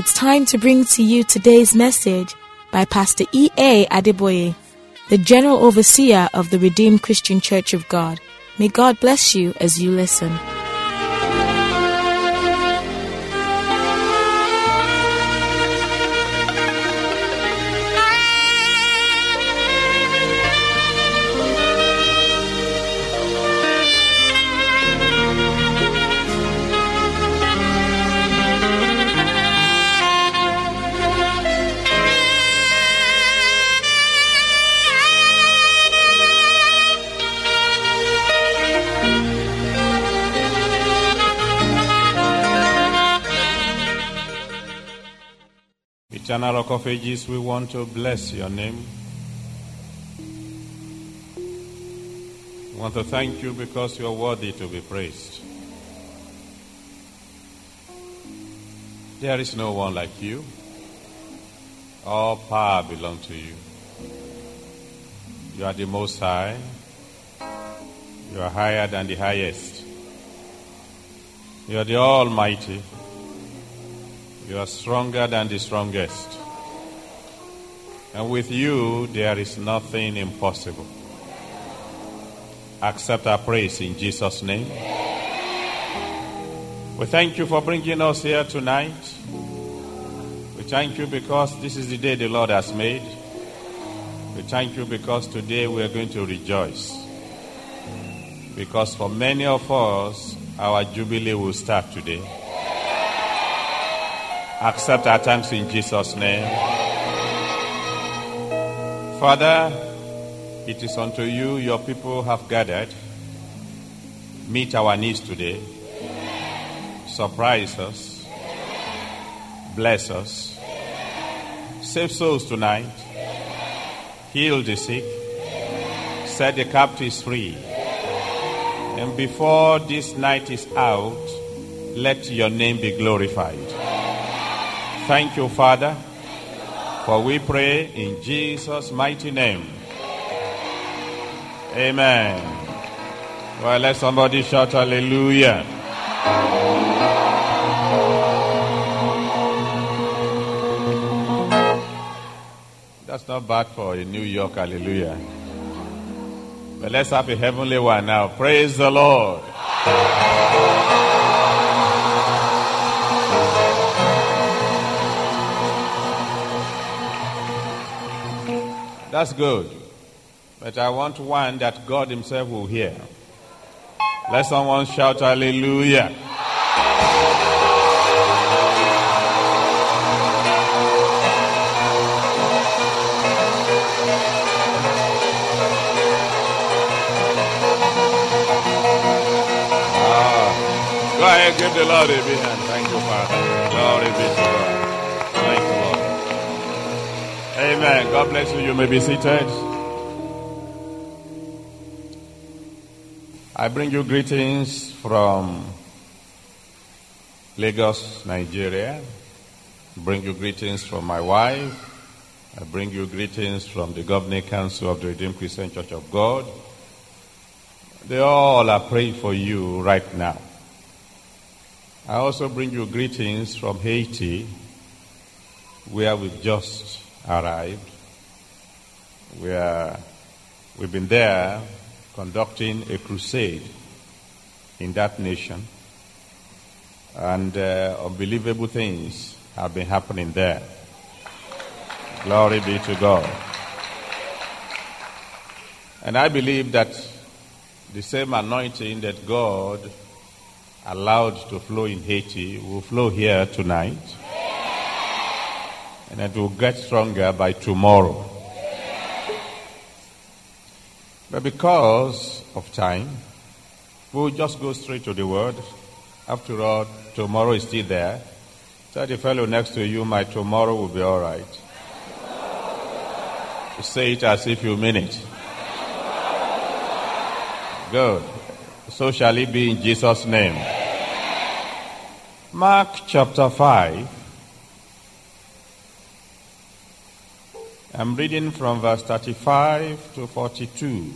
it's time to bring to you today's message by Pastor E.A. Adeboye, the General Overseer of the Redeemed Christian Church of God. May God bless you as you listen. Eternal Rock of Ages, we want to bless your name. We want to thank you because you are worthy to be praised. There is no one like you. All power belongs to you. You are the Most High. You are higher than the highest. You are the Almighty. You are stronger than the strongest. And with you, there is nothing impossible. Accept our praise in Jesus' name. We thank you for bringing us here tonight. We thank you because this is the day the Lord has made. We thank you because today we are going to rejoice. Because for many of us, our jubilee will start today. Accept our thanks in Jesus' name. Father, it is unto you your people have gathered. Meet our needs today. Surprise us. Bless us. Save souls tonight. Heal the sick. Set the captives free. And before this night is out, let your name be glorified. Thank you, Father, for we pray in Jesus' mighty name. Amen. Well, let somebody shout hallelujah. That's not bad for a New York hallelujah. But let's have a heavenly one now. Praise the Lord. That's good. But I want one that God himself will hear. Let someone shout hallelujah. Go ahead, give the Lord a big hand. Thank you, Father. Glory be to God. Thank you, Lord. Amen. God bless you. You may be seated. I bring you greetings from Lagos, Nigeria. I bring you greetings from my wife. I bring you greetings from the Governing Council of the Redeemed Christian Church of God. They all are praying for you right now. I also bring you greetings from Haiti, where we've just arrived. We've been there conducting a crusade in that nation, and unbelievable things have been happening there. Glory be to God. And I believe that the same anointing that God allowed to flow in Haiti will flow here tonight. And it will get stronger by tomorrow. But because of time, we'll just go straight to the word. After all, tomorrow is still there. Tell the fellow next to you, my tomorrow will be all right. Say it as if you mean it. Good. So shall it be in Jesus' name. Mark chapter 5. I'm reading from verse 35 to 42.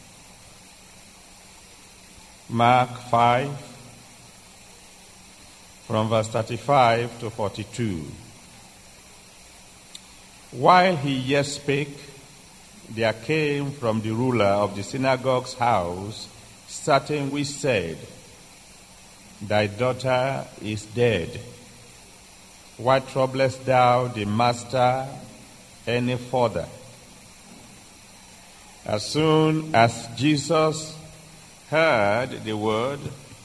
Mark 5, from verse 35 to 42. While he yet spake, there came from the ruler of the synagogue's house certain which said, Thy daughter is dead. Why troublest thou the master any further? As soon as Jesus heard the word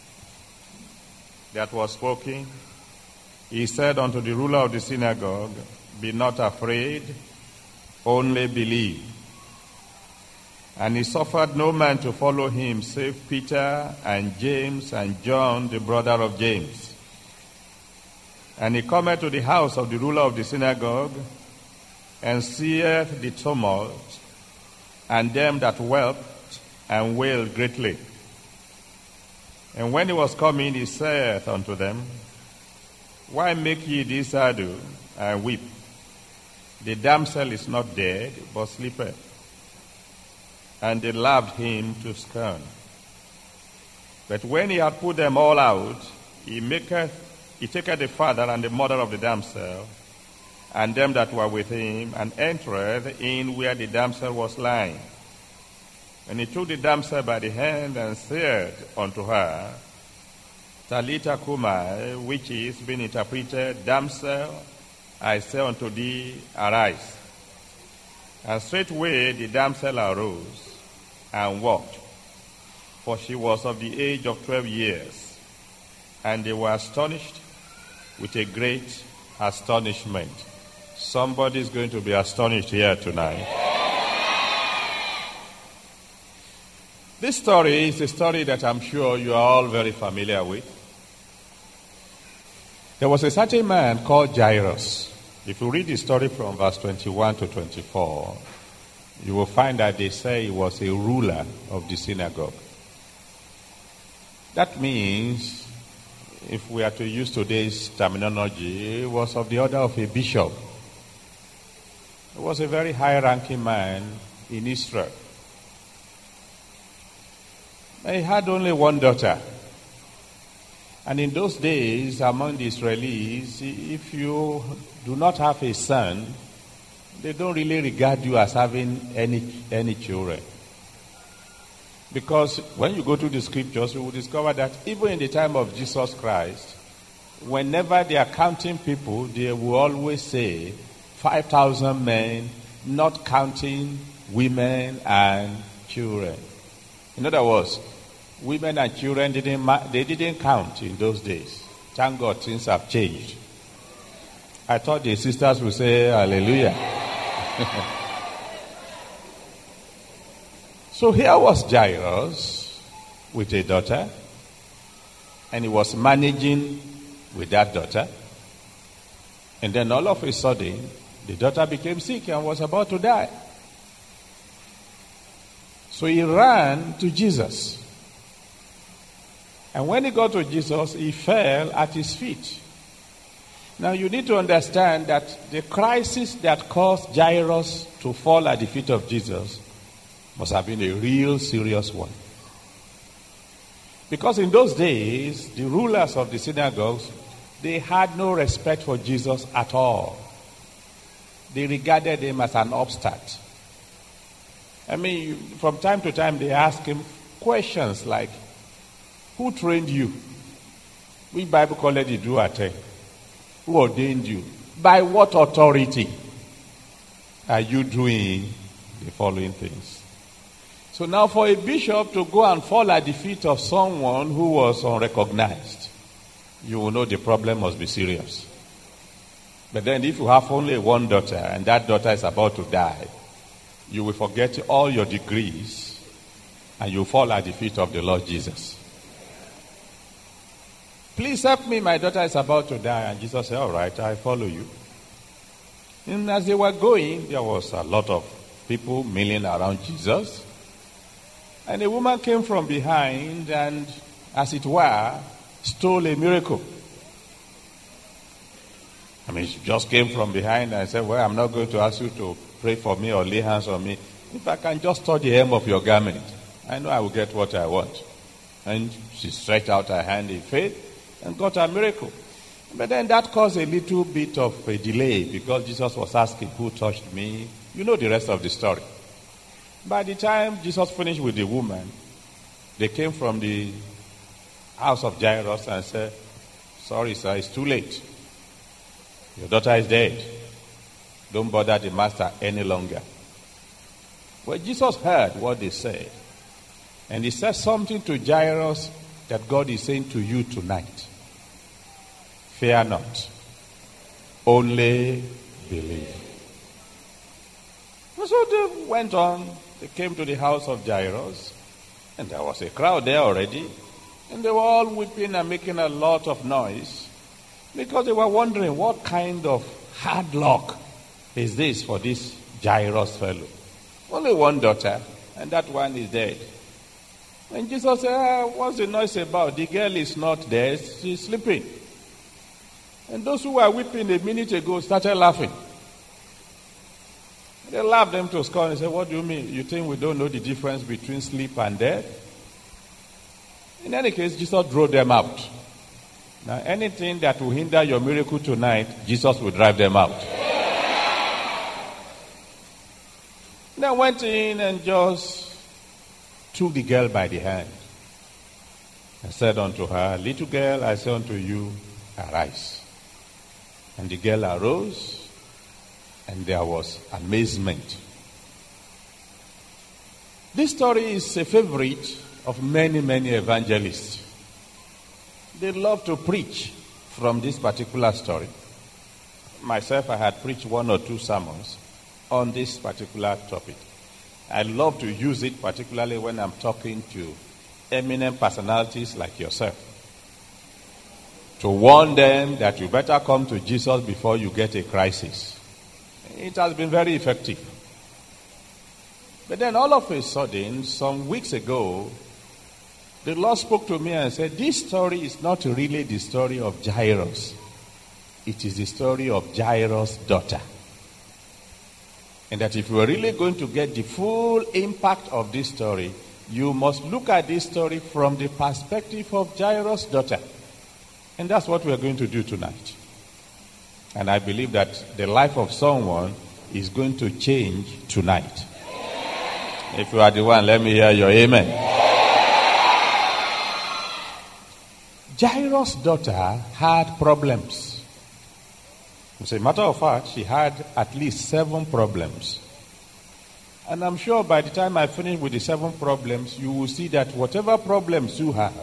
that was spoken, he said unto the ruler of the synagogue, Be not afraid, only believe. And he suffered no man to follow him, save Peter and James and John, the brother of James. And he cometh to the house of the ruler of the synagogue, and seeth the tumult, and them that wept and wailed greatly. And when he was coming, he saith unto them, Why make ye this ado, and weep? The damsel is not dead, but sleepeth. And they laughed him to scorn. But when he had put them all out, he taketh the father and the mother of the damsel, and them that were with him, and entereth in where the damsel was lying. And he took the damsel by the hand, and said unto her, Talitha cumi, which is, being interpreted, Damsel, I say unto thee, arise. And straightway the damsel arose, and walked, for she was of the age of 12 years. And they were astonished with a great astonishment. Somebody is going to be astonished here tonight. This story is a story that I'm sure you are all very familiar with. There was a certain man called Jairus. If you read the story from verse 21 to 24, you will find that they say he was a ruler of the synagogue. That means, if we are to use today's terminology, he was of the order of a bishop. He was a very high-ranking man in Israel. He had only one daughter. And in those days, among the Israelis, if you do not have a son, they don't really regard you as having any children. Because when you go to the scriptures, you will discover that even in the time of Jesus Christ, whenever they are counting people, they will always say 5,000 men, not counting women and children. In other words, women and children didn't count in those days. Thank God things have changed. I thought the sisters would say hallelujah. So here was Jairus with a daughter, and he was managing with that daughter. And then all of a sudden, the daughter became sick and was about to die. So he ran to Jesus. And when he got to Jesus, he fell at his feet. Now you need to understand that the crisis that caused Jairus to fall at the feet of Jesus must have been a real serious one. Because in those days, the rulers of the synagogues, they had no respect for Jesus at all. They regarded him as an upstart. I mean, from time to time they ask him questions like, who trained you? Which Bible college did you attend? Who ordained you? By what authority are you doing the following things? So now for a bishop to go and fall at the feet of someone who was unrecognized, you will know the problem must be serious. But then if you have only one daughter and that daughter is about to die, you will forget all your degrees and you fall at the feet of the Lord Jesus. Please help me, my daughter is about to die. And Jesus said, all right, I follow you. And as they were going, there was a lot of people milling around Jesus. And a woman came from behind and, as it were, stole a miracle. I mean, she just came from behind and said, well, I'm not going to ask you to pray for me or lay hands on me. If I can just touch the hem of your garment, I know I will get what I want. And she stretched out her hand in faith and got a miracle. But then that caused a little bit of a delay because Jesus was asking, who touched me? You know the rest of the story. By the time Jesus finished with the woman, they came from the house of Jairus and said, sorry, sir, it's too late. Your daughter is dead. Don't bother the master any longer. Well, Jesus heard what they said. And he said something to Jairus that God is saying to you tonight. Fear not. Only believe. And so they went on. They came to the house of Jairus. And there was a crowd there already. And they were all weeping and making a lot of noise. Because they were wondering what kind of hard luck is this for this Jairus fellow. Only one daughter. And that one is dead. And Jesus said, what's the noise about? The girl is not dead. She's sleeping. And those who were weeping a minute ago started laughing. They laughed them to scorn and said, what do you mean? You think we don't know the difference between sleep and death? In any case, Jesus drove them out. Now, anything that will hinder your miracle tonight, Jesus will drive them out. Then went in and just took the girl by the hand. I said unto her, little girl, I say unto you, arise. And the girl arose, and there was amazement. This story is a favorite of many, many evangelists. They love to preach from this particular story. Myself, I had preached 1 or 2 sermons on this particular topic. I love to use it particularly when I'm talking to eminent personalities like yourself, to warn them that you better come to Jesus before you get a crisis. It has been very effective. But then all of a sudden, some weeks ago, the Lord spoke to me and said, this story is not really the story of Jairus. It is the story of Jairus' daughter. And that if you are really going to get the full impact of this story, you must look at this story from the perspective of Jairus' daughter. And that's what we are going to do tonight. And I believe that the life of someone is going to change tonight. If you are the one, let me hear your amen. Jairus' daughter had problems. As a matter of fact, she had at least 7 problems. And I'm sure by the time I finish with the 7 problems, you will see that whatever problems you have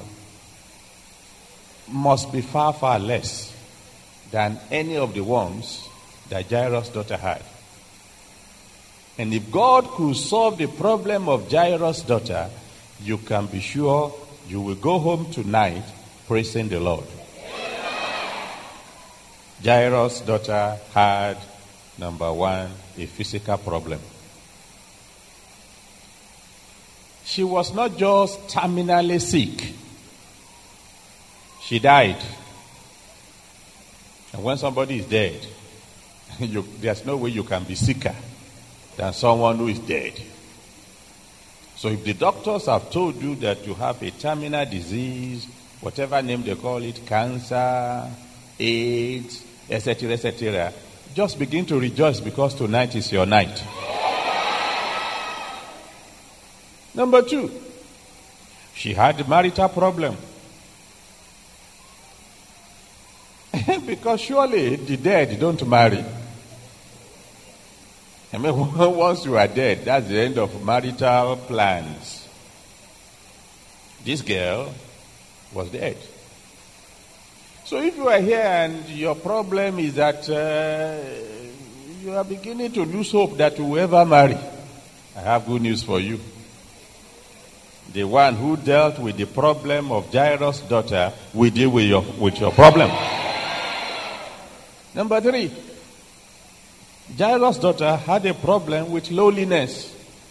must be far, far less than any of the ones that Jairus' daughter had. And if God could solve the problem of Jairus' daughter, you can be sure you will go home tonight praising the Lord. Jairus' daughter had, number 1, a physical problem. She was not just terminally sick. She died. And when somebody is dead, there's no way you can be sicker than someone who is dead. So if the doctors have told you that you have a terminal disease, whatever name they call it, cancer, AIDS, etc., just begin to rejoice because tonight is your night. Number 2, she had a marital problem. Because surely the dead don't marry. I mean, once you are dead, that's the end of marital plans. This girl was dead. So if you are here and your problem is that you are beginning to lose hope that you will ever marry, I have good news for you. The one who dealt with the problem of Jairus' daughter will deal with your problem. Number 3, Jairus' daughter had a problem with loneliness.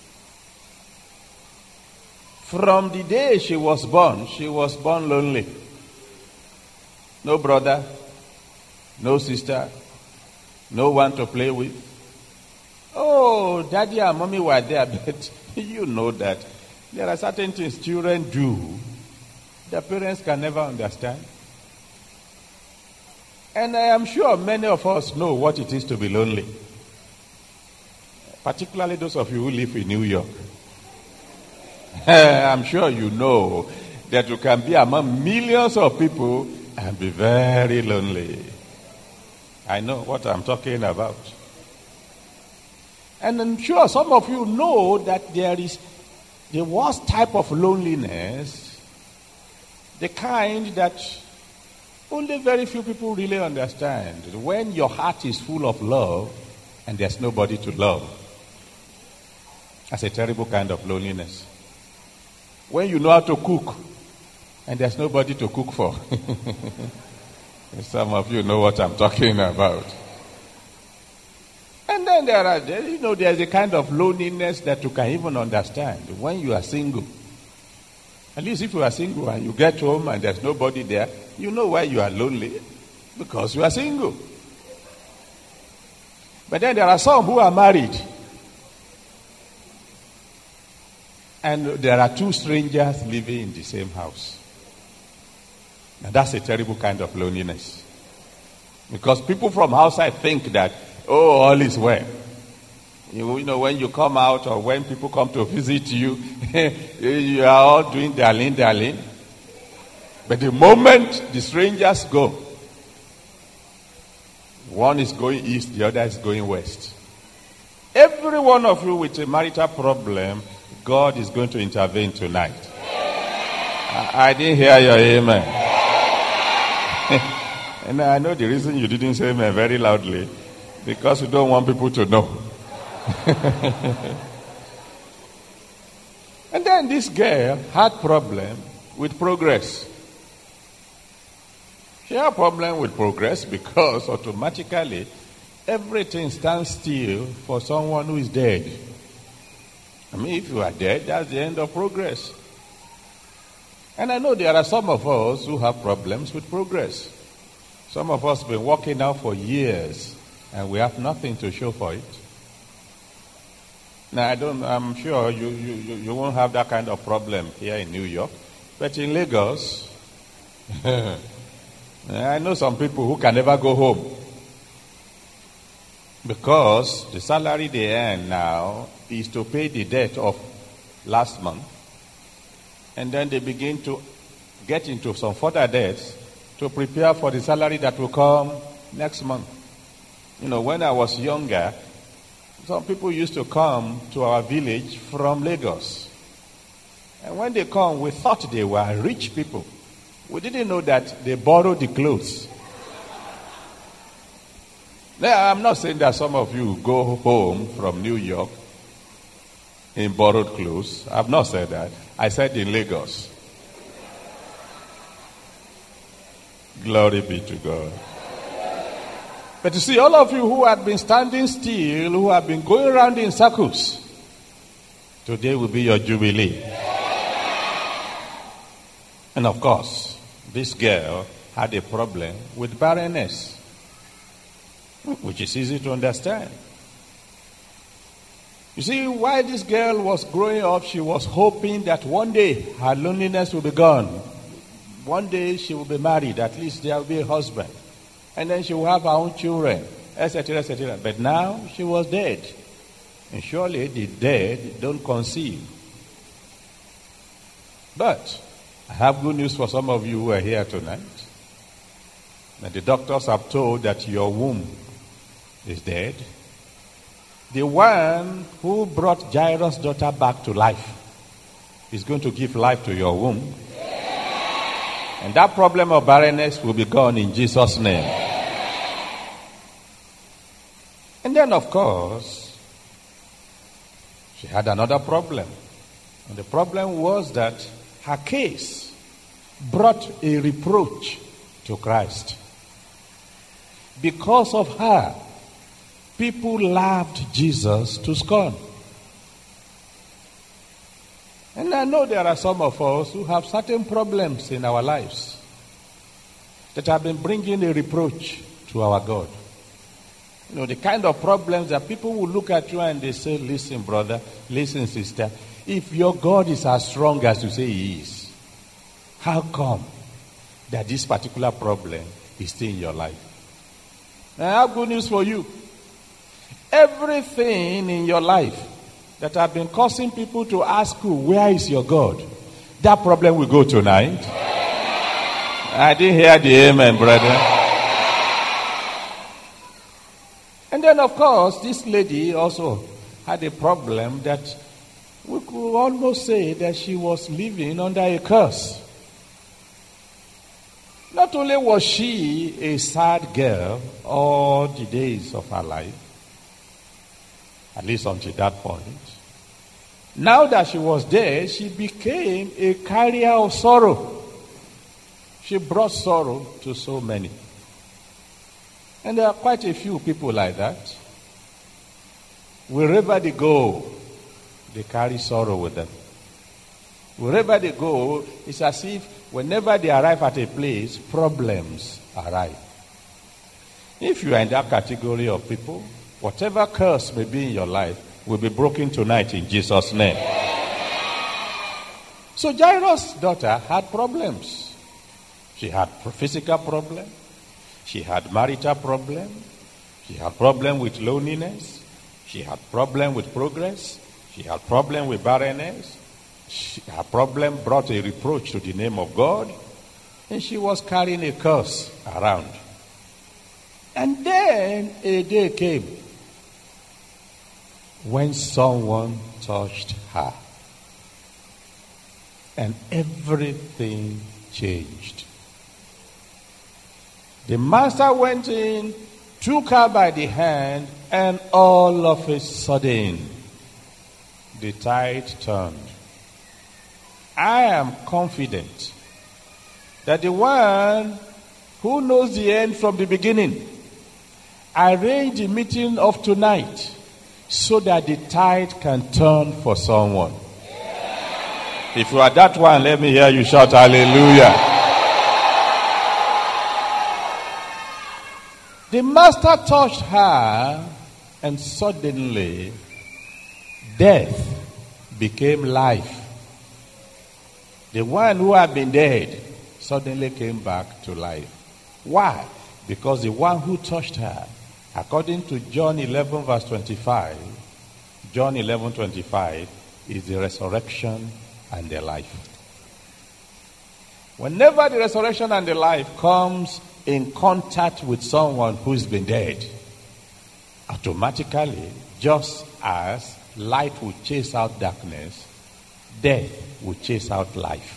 From the day she was born lonely. No brother, no sister, no one to play with. Oh, daddy and mommy were there, but you know that there are certain things children do that parents can never understand. And I am sure many of us know what it is to be lonely. Particularly those of you who live in New York. I'm sure you know that you can be among millions of people and be very lonely. I know what I'm talking about. And I'm sure some of you know that there is the worst type of loneliness, the kind that only very few people really understand. When your heart is full of love and there's nobody to love. That's a terrible kind of loneliness. When you know how to cook and there's nobody to cook for. Some of you know what I'm talking about. And then there's a kind of loneliness that you can even understand when you are single. At least if you are single and you get home and there's nobody there, you know why you are lonely. Because you are single. But then there are some who are married. And there are two strangers living in the same house. Now that's a terrible kind of loneliness. Because people from outside think that, oh, all is well. You know, when you come out or when people come to visit you, you are all doing darling. But the moment the strangers go, one is going east, the other is going west. Every one of you with a marital problem, God is going to intervene tonight. I didn't hear your amen. And I know the reason you didn't say amen very loudly, because you don't want people to know. And then this girl had problem with progress. She had a problem with progress because automatically everything stands still for someone who is dead. I mean, if you are dead, that's the end of progress. And I know there are some of us who have problems with progress. Some of us have been working out for years and we have nothing to show for it. Now, I'm sure you won't have that kind of problem here in New York. But in Lagos, I know some people who can never go home. Because the salary they earn now is to pay the debt of last month. And then they begin to get into some further debts to prepare for the salary that will come next month. You know, when I was younger, some people used to come to our village from Lagos. And when they come, we thought they were rich people. We didn't know that they borrowed the clothes. Now, I'm not saying that some of you go home from New York in borrowed clothes. I've not said that. I said in Lagos. Glory be to God. But you see, all of you who have been standing still, who have been going around in circles, today will be your jubilee. And of course, this girl had a problem with barrenness, which is easy to understand. You see, while this girl was growing up, she was hoping that one day her loneliness will be gone. One day she will be married, at least there will be a husband. And then she will have her own children, etc., etc. But now she was dead. And surely the dead don't conceive. But I have good news for some of you who are here tonight. Now, the doctors have told that your womb is dead. The one who brought Jairus' daughter back to life is going to give life to your womb. And that problem of barrenness will be gone in Jesus' name. And then, of course, she had another problem. And the problem was that her case brought a reproach to Christ. Because of her, people laughed Jesus to scorn. And I know there are some of us who have certain problems in our lives that have been bringing a reproach to our God. You know, the kind of problems that people will look at you and they say, listen, brother, listen, sister, if your God is as strong as you say he is, how come that this particular problem is still in your life? I have good news for you. Everything in your life that have been causing people to ask you, where is your God? That problem will go tonight. I didn't hear the amen, brother. And then, of course, this lady also had a problem that we could almost say that she was living under a curse. Not only was she a sad girl all the days of her life, at least until that point, now that she was there, she became a carrier of sorrow. She brought sorrow to so many. And there are quite a few people like that. Wherever they go, they carry sorrow with them. Wherever they go, it's as if whenever they arrive at a place, problems arrive. If you are in that category of people, whatever curse may be in your life will be broken tonight in Jesus' name. So Jairus' daughter had problems. She had physical problems. She had marital problems. She had problem with loneliness. She had problem with progress. She had problem with barrenness. Her problem brought a reproach to the name of God. And she was carrying a curse around. And then a day came when someone touched her. And everything changed. The master went in, took her by the hand, and all of a sudden, the tide turned. I am confident that the one who knows the end from the beginning arranged the meeting of tonight so that the tide can turn for someone. If you are that one, let me hear you shout hallelujah. The master touched her, and suddenly death became life. The one who had been dead suddenly came back to life. Why? Because the one who touched her, according to John 11 verse 25, John 11:25 is the resurrection and the life. Whenever the resurrection and the life comes in contact with someone who's been dead, automatically, just as light will chase out darkness, death will chase out life.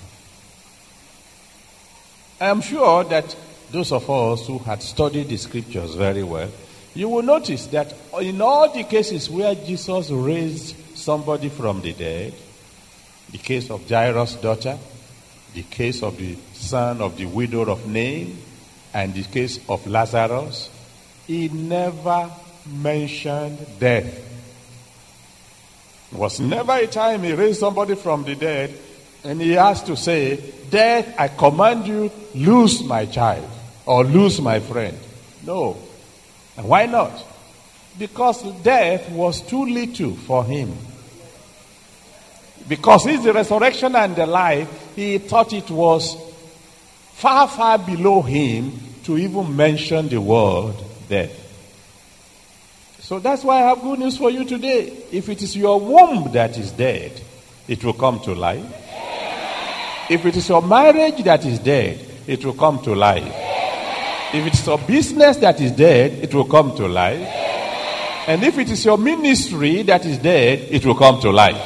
I am sure that those of us who had studied the scriptures very well, you will notice that in all the cases where Jesus raised somebody from the dead, the case of Jairus' daughter, the case of the son of the widow of Nain, and the case of Lazarus, he never mentioned death. There was never a time he raised somebody from the dead and he has to say, death, I command you, lose my child or lose my friend. No. And why not? Because death was too little for him. Because he's the resurrection and the life, he thought it was far, far below him to even mention the word death. So that's why I have good news for you today. If it is your womb that is dead, it will come to life. If it is your marriage that is dead, it will come to life. If it is your business that is dead, it will come to life. And if it is your ministry that is dead, it will come to life.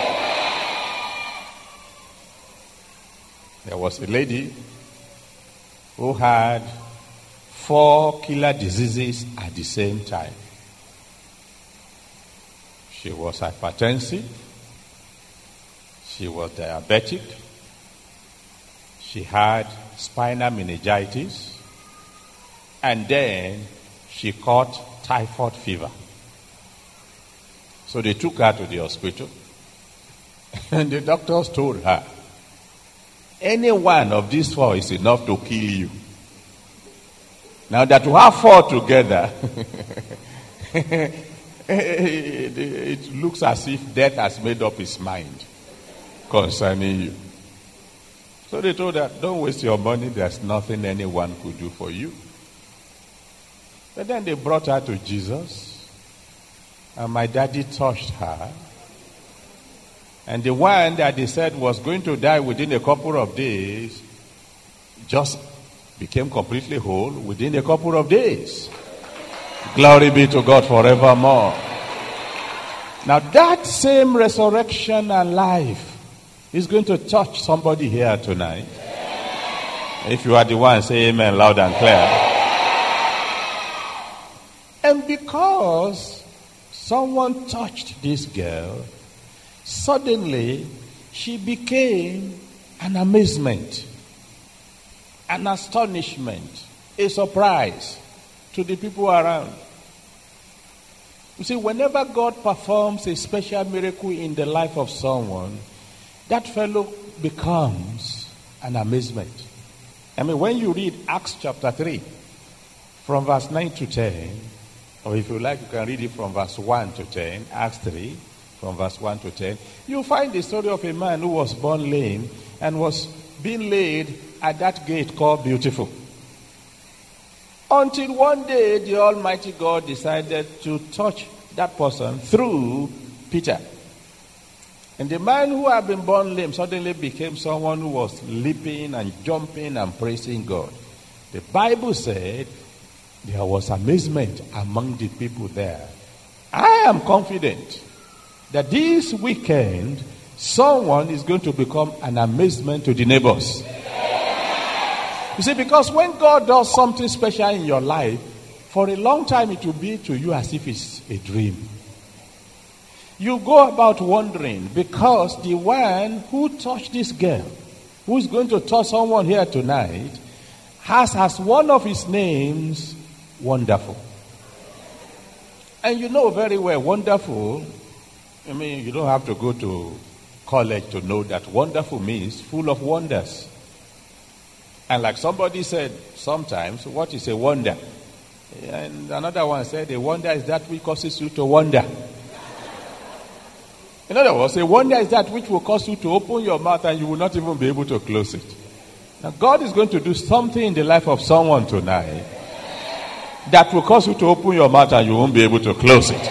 There was a lady who had 4 killer diseases at the same time. She was hypertensive. She was diabetic. She had spinal meningitis. And then she caught typhoid fever. So they took her to the hospital. And the doctors told her, any one of these 4 is enough to kill you. Now that you have 4 together, it looks as if death has made up its mind concerning you. So they told her, don't waste your money. There's nothing anyone could do for you. But then they brought her to Jesus, and my daddy touched her. And the one that they said was going to die within a couple of days just became completely whole within a couple of days. Glory be to God forevermore. Now that same resurrection and life is going to touch somebody here tonight. If you are the one, say amen loud and clear. And because someone touched this girl, suddenly, she became an amazement, an astonishment, a surprise to the people around. You see, whenever God performs a special miracle in the life of someone, that fellow becomes an amazement. I mean, when you read Acts chapter 3, from verse 9 to 10, or if you like, you can read it from verse 1 to 10, Acts 3, from verse 1 to 10, you'll find the story of a man who was born lame and was being laid at that gate called Beautiful. Until one day, the Almighty God decided to touch that person through Peter. And the man who had been born lame suddenly became someone who was leaping and jumping and praising God. The Bible said there was amazement among the people there. I am confident that this weekend, someone is going to become an amazement to the neighbors. You see, because when God does something special in your life, for a long time it will be to you as if it's a dream. You go about wondering, because the one who touched this girl, who is going to touch someone here tonight, has as one of his names, Wonderful. And you know very well, Wonderful, I mean, you don't have to go to college to know that wonderful means full of wonders. And like somebody said sometimes, what is a wonder? And another one said, a wonder is that which causes you to wonder. In other words, a wonder is that which will cause you to open your mouth and you will not even be able to close it. Now, God is going to do something in the life of someone tonight that will cause you to open your mouth and you won't be able to close it.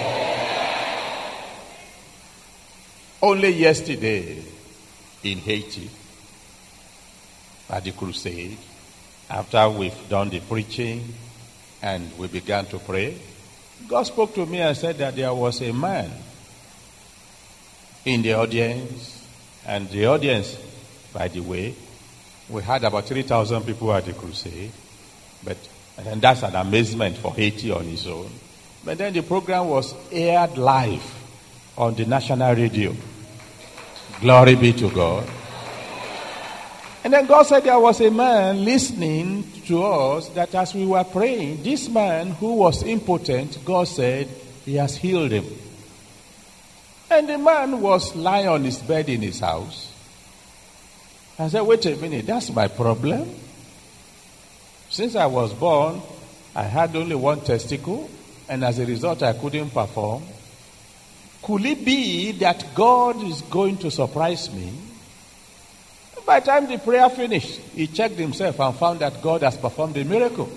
Only yesterday in Haiti, at the crusade, after we've done the preaching and we began to pray, God spoke to me and said that there was a man in the audience. And the audience, by the way, we had about 3,000 people at the crusade. And that's an amazement for Haiti on its own. But then the program was aired live on the national radio. Glory be to God. And then God said there was a man listening to us that as we were praying, this man who was impotent, God said, he has healed him. And the man was lying on his bed in his house. I said, wait a minute, that's my problem. Since I was born, I had only one testicle, and as a result, I couldn't perform. Could it be that God is going to surprise me? By the time the prayer finished, he checked himself and found that God has performed a miracle.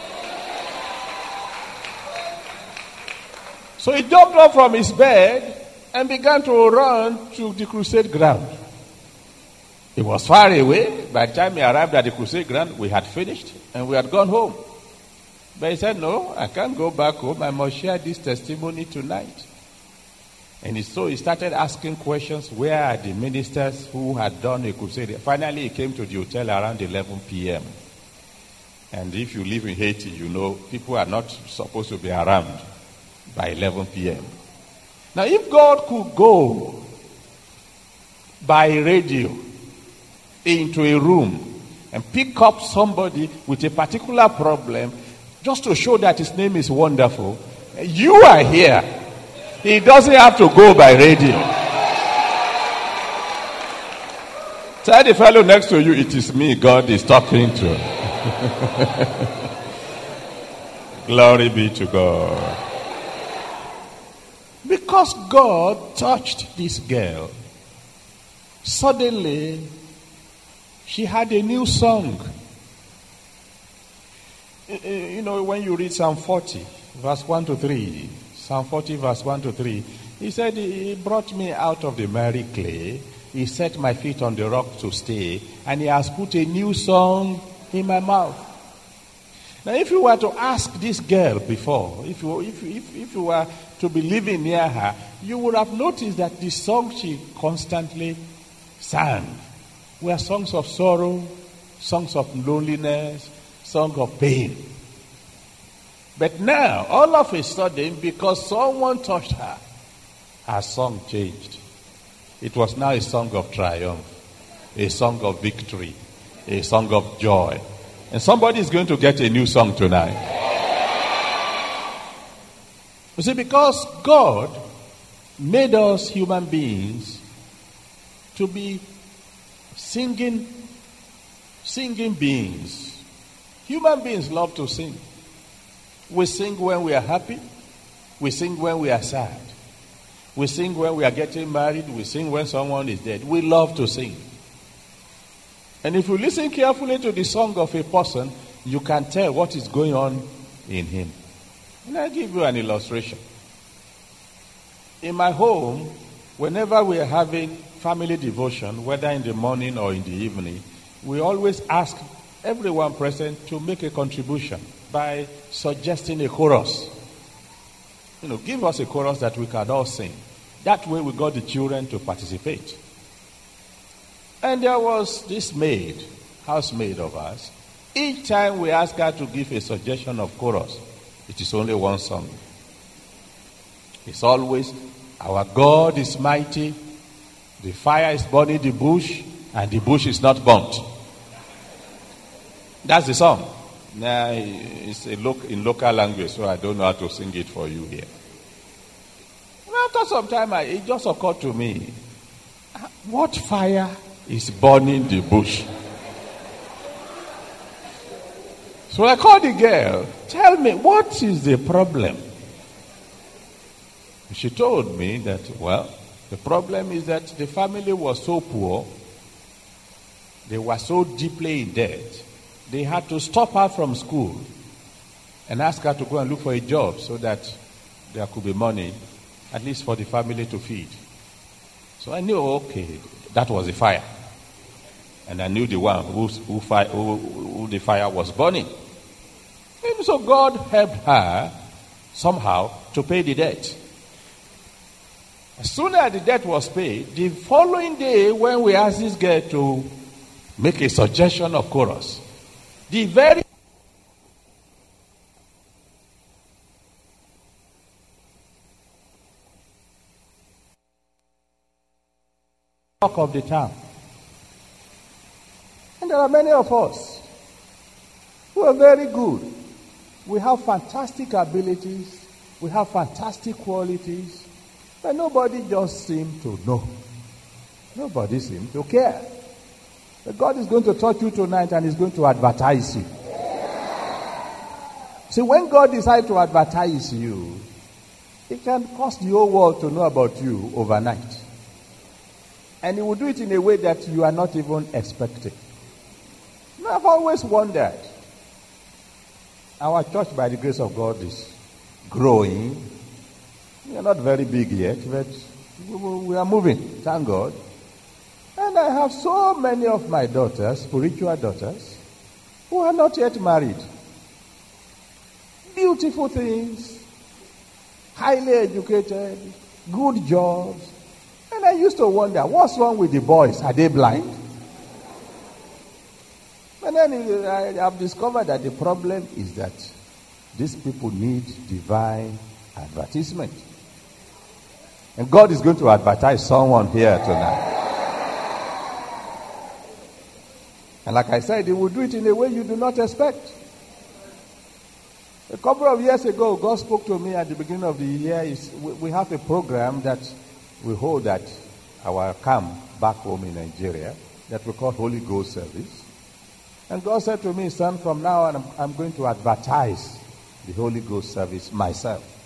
So he jumped up from his bed and began to run to the crusade ground. He was far away. By the time he arrived at the crusade ground, we had finished and we had gone home. But he said, no, I can't go back home. I must share this testimony tonight. And so he started asking questions. Where are the ministers who had done a crusade? Finally, he came to the hotel around 11 p.m. And if you live in Haiti, you know people are not supposed to be around by 11 p.m. Now, if God could go by radio into a room and pick up somebody with a particular problem just to show that his name is Wonderful, you are here. He doesn't have to go by radio. Tell the fellow next to you, it is me God is talking to. Glory be to God. Because God touched this girl, suddenly she had a new song. You know, when you read Psalm 40, verse 1 to 3, Psalm 40, verse 1 to 3, he said, he brought me out of the miry clay. He set my feet on the rock to stay, and he has put a new song in my mouth. Now, if you were to ask this girl before, if you were to be living near her, you would have noticed that the songs she constantly sang were songs of sorrow, songs of loneliness, songs of pain. But now, all of a sudden, because someone touched her, her song changed. It was now a song of triumph, a song of victory, a song of joy. And somebody is going to get a new song tonight. You see, because God made us human beings to be singing beings. Human beings love to sing. We sing when we are happy. We sing when we are sad. We sing when we are getting married. We sing when someone is dead. We love to sing. And if you listen carefully to the song of a person, you can tell what is going on in him. And I'll give you an illustration. In my home, whenever we are having family devotion, whether in the morning or in the evening, we always ask everyone present to make a contribution by suggesting a chorus. You know, give us a chorus that we can all sing. That way we got the children to participate. And there was this maid, housemaid of ours. Each time we ask her to give a suggestion of chorus, it is only one song. It's always, our God is mighty, the fire is burning the bush, and the bush is not burnt. That's the song. Now, it's in local language, so I don't know how to sing it for you here. And after some time, it just occurred to me, what fire is burning the bush? So I called the girl, tell me, what is the problem? She told me that, well, the problem is that the family was so poor, they were so deeply in debt, they had to stop her from school and ask her to go and look for a job so that there could be money, at least for the family to feed. So I knew, okay, that was the fire. And I knew the one who the fire was burning. And so God helped her somehow to pay the debt. As soon as the debt was paid, the following day when we asked this girl to make a suggestion of chorus, the very talk of the town. And there are many of us who are very good. We have fantastic abilities. We have fantastic qualities. But nobody just seems to know. Nobody seems to care. But God is going to touch you tonight and is going to advertise you. See, when God decides to advertise you, it can cause the whole world to know about you overnight. And he will do it in a way that you are not even expecting. Now, I've always wondered. Our church, by the grace of God, is growing. We are not very big yet, but we are moving, thank God. And I have so many of my daughters, spiritual daughters, who are not yet married. Beautiful things, highly educated, good jobs. And I used to wonder, what's wrong with the boys? Are they blind? And then I have discovered that the problem is that these people need divine advertisement. And God is going to advertise someone here tonight. And like I said, he will do it in a way you do not expect. A couple of years ago, God spoke to me at the beginning of the year. We have a program that we hold at our camp back home in Nigeria that we call Holy Ghost Service. And God said to me, son, from now on, I'm going to advertise the Holy Ghost Service myself.